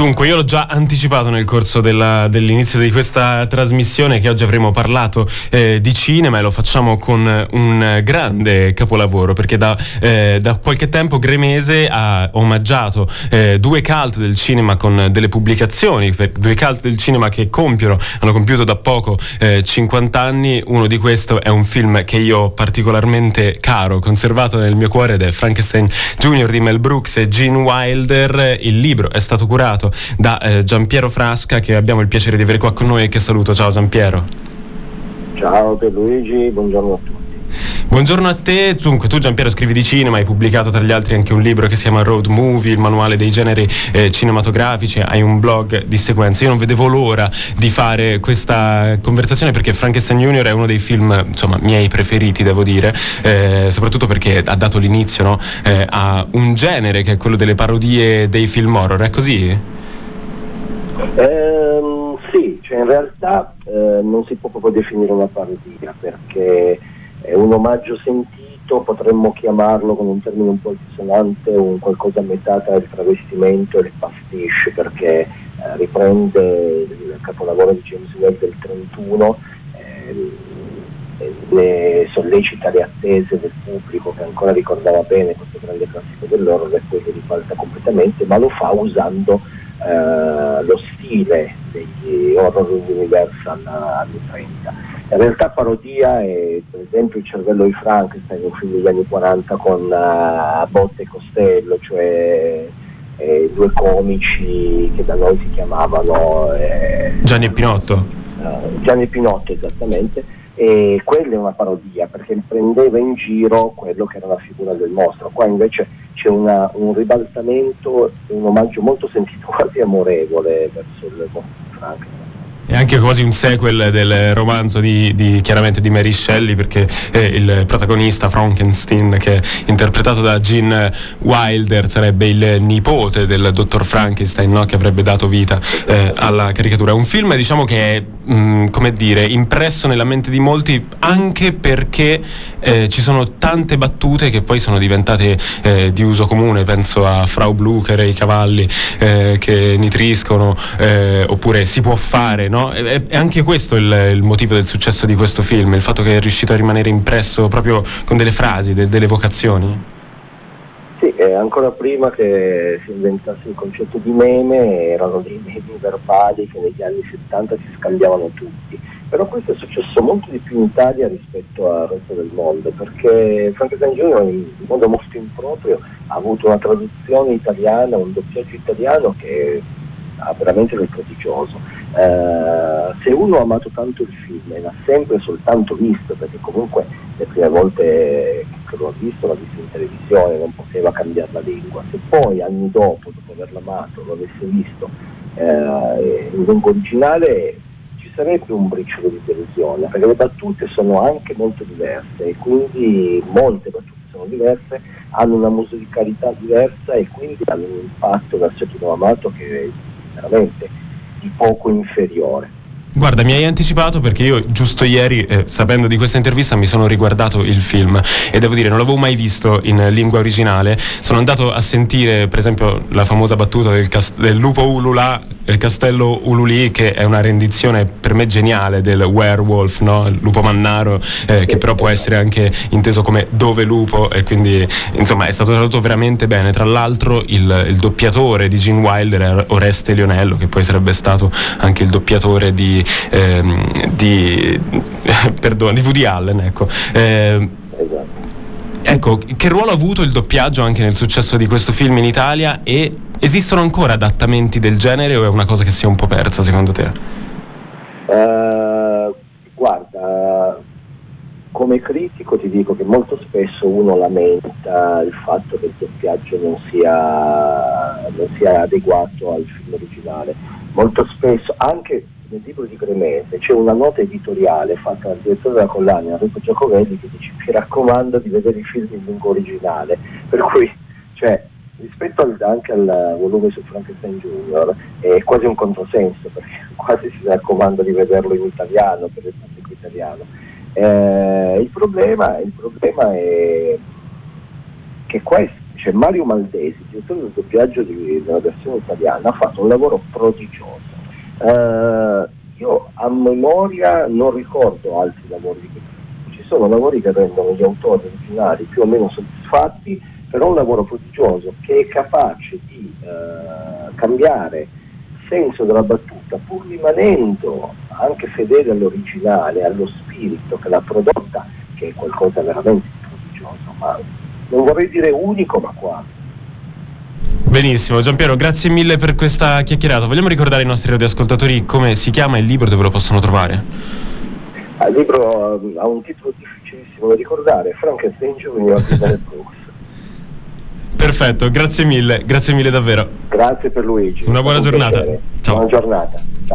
Dunque, io l'ho già anticipato nel corso dell'inizio di questa trasmissione che oggi avremo parlato di cinema, e lo facciamo con un grande capolavoro, perché da qualche tempo Gremese ha omaggiato due cult del cinema con delle pubblicazioni, due cult del cinema che hanno compiuto da poco 50 anni. Uno di questo è un film che io ho particolarmente caro, conservato nel mio cuore, ed è Frankenstein Jr. di Mel Brooks e Gene Wilder. Il libro è stato curato da Giampiero Frasca, che abbiamo il piacere di avere qua con noi e che saluto. Ciao Giampiero. Ciao Pierluigi, buongiorno a tutti. Buongiorno a te. Dunque, tu Giampiero scrivi di cinema, hai pubblicato tra gli altri anche un libro che si chiama Road Movie, il manuale dei generi cinematografici, hai un blog di sequenze. Io non vedevo l'ora di fare questa conversazione, perché Frankenstein Jr. è uno dei film, insomma, miei preferiti, devo dire, soprattutto perché ha dato l'inizio, no, a un genere che è quello delle parodie dei film horror. È così? Sì, cioè in realtà non si può proprio definire una parodia, perché è un omaggio sentito, potremmo chiamarlo con un termine un po' altisonante un qualcosa a metà tra il travestimento e il pastiche, perché riprende il capolavoro di James Whale del 31, ne sollecita le attese del pubblico che ancora ricordava bene questo grande classico dell'horror, e poi lo ribalta completamente, ma lo fa usando lo stile degli horror Universal anni 30. In realtà parodia è per esempio Il cervello di Frankenstein, un film degli anni 40 con Botte e Costello, cioè due comici che da noi si chiamavano Gianni e Pinotto. Gianni e Pinotto, esattamente. E quella è una parodia, perché prendeva in giro quello che era la figura del mostro. Qua invece c'è un ribaltamento, un omaggio molto sentito, quasi amorevole verso il mostro di Frankenstein. È anche quasi un sequel del romanzo chiaramente di Mary Shelley, perché il protagonista Frankenstein, che è interpretato da Gene Wilder, sarebbe il nipote del dottor Frankenstein, no? Che avrebbe dato vita alla caricatura. È un film, diciamo, che è come dire, impresso nella mente di molti, anche perché ci sono tante battute che poi sono diventate di uso comune. Penso a Frau Blucher e i cavalli che nitriscono, oppure si può fare, no? È anche questo il motivo del successo di questo film, il fatto che è riuscito a rimanere impresso proprio con delle frasi, delle vocazioni. Sì, ancora prima che si inventasse il concetto di meme, erano dei memi verbali che negli anni 70 si scambiavano tutti. Però questo è successo molto di più in Italia rispetto al resto del mondo, perché Frankenstein Jr. in modo molto improprio ha avuto una traduzione italiana, un doppiaggio italiano che ha veramente del prodigioso. Se uno ha amato tanto il film e l'ha sempre soltanto visto, perché comunque le prime volte che l'ho visto in televisione, non poteva cambiare la lingua, se poi anni dopo averlo amato, lo avesse visto in lingua originale, ci sarebbe un briciolo di delusione, perché le battute sono anche molto diverse, e quindi molte battute sono diverse, hanno una musicalità diversa, e quindi hanno un impatto verso chi l'ha amato che è veramente di poco inferiore. Guarda, mi hai anticipato, perché io giusto ieri, sapendo di questa intervista, mi sono riguardato il film e devo dire non l'avevo mai visto in lingua originale. Sono andato a sentire per esempio la famosa battuta del lupo ulula, il castello Ululì, che è una rendizione per me geniale del werewolf, no? Il lupo mannaro, che però può essere anche inteso come dove lupo, e quindi insomma è stato tradotto veramente bene. Tra l'altro il doppiatore di Gene Wilder è Oreste Lionello, che poi sarebbe stato anche il doppiatore di Woody Allen, ecco. Ecco, che ruolo ha avuto il doppiaggio anche nel successo di questo film in Italia, e esistono ancora adattamenti del genere, o è una cosa che si è un po' persa secondo te? Guarda, come critico ti dico che molto spesso uno lamenta il fatto che il doppiaggio non sia adeguato al film originale. Molto spesso, anche nel libro di Gremese, c'è una nota editoriale fatta dal direttore della collana, Enrico Giacovelli, che dice: vi raccomando di vedere i film in lingua originale. Per cui, cioè, rispetto anche al volume su Frankenstein Jr. è quasi un controsenso, perché quasi si raccomanda di vederlo in italiano per il pubblico italiano. Il problema è che qua dice Mario Maldesi, direttore del doppiaggio della versione italiana, ha fatto un lavoro prodigioso. Io a memoria non ricordo altri lavori di questo tipo. Ci sono lavori che rendono gli autori originali più o meno soddisfatti, però un lavoro prodigioso che è capace di cambiare il senso della battuta pur rimanendo anche fedele all'originale, allo spirito che l'ha prodotta, che è qualcosa veramente prodigioso, ma non vorrei dire unico, ma quasi. Benissimo, Giampiero, grazie mille per questa chiacchierata. Vogliamo ricordare ai nostri radioascoltatori come si chiama il libro, dove lo possono trovare? Il libro ha un titolo difficilissimo da ricordare, Frankenstein Junior di Daniel Brooks. Perfetto, grazie mille davvero. Grazie per Luigi. Una buona giornata. Ciao. Buona giornata.